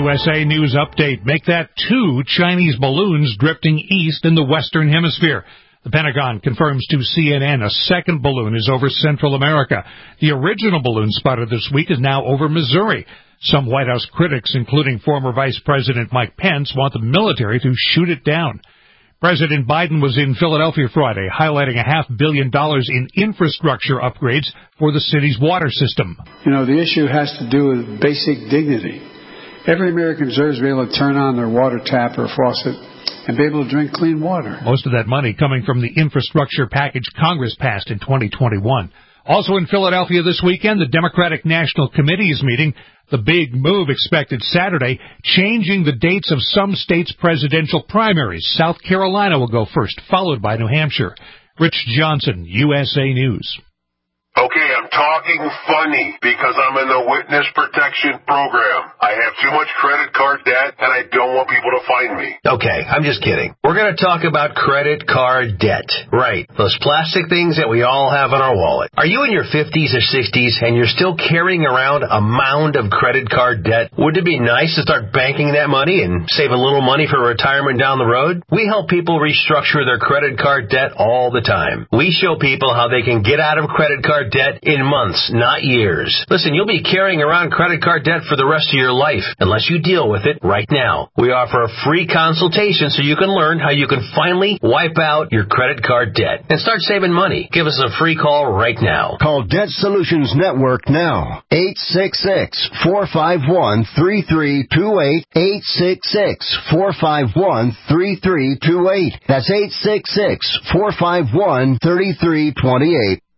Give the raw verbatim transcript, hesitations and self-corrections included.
U S A News Update. Make that two Chinese balloons drifting east in the Western Hemisphere. The Pentagon confirms to C N N a second balloon is over Central America. The original balloon spotted this week is now over Missouri. Some White House critics, including former Vice President Mike Pence, want the military to shoot it down. President Biden was in Philadelphia Friday, highlighting a half billion dollars in infrastructure upgrades for the city's water system. You know, the issue has to do with basic dignity. Every American deserves to be able to turn on their water tap or faucet and be able to drink clean water. Most of that money coming from the infrastructure package Congress passed in twenty twenty-one. Also in Philadelphia this weekend, the Democratic National Committee is meeting. The big move expected Saturday, changing the dates of some states' presidential primaries. South Carolina will go first, followed by New Hampshire. Rich Johnson, U S A News. Okay, I'm talking funny because I'm in the witness protection program. I have too much credit card debt, and I don't want people to find me. Okay, I'm just kidding. We're going to talk about credit card debt. Right, those plastic things that we all have in our wallet. Are you in your fifties or sixties and you're still carrying around a mound of credit card debt? Wouldn't it be nice to start banking that money and save a little money for retirement down the road? We help people restructure their credit card debt all the time. We show people how they can get out of credit card debt in months, not years. Listen, you'll be carrying around credit card debt for the rest of your life unless you deal with it right now. We offer a free consultation so you can learn how you can finally wipe out your credit card debt and start saving money. Give us a free call right now. Call Debt Solutions Network now. eight six six, four five one, three three two eight. eight six six, four five one, three three two eight. That's eight six six, four five one, three three two eight.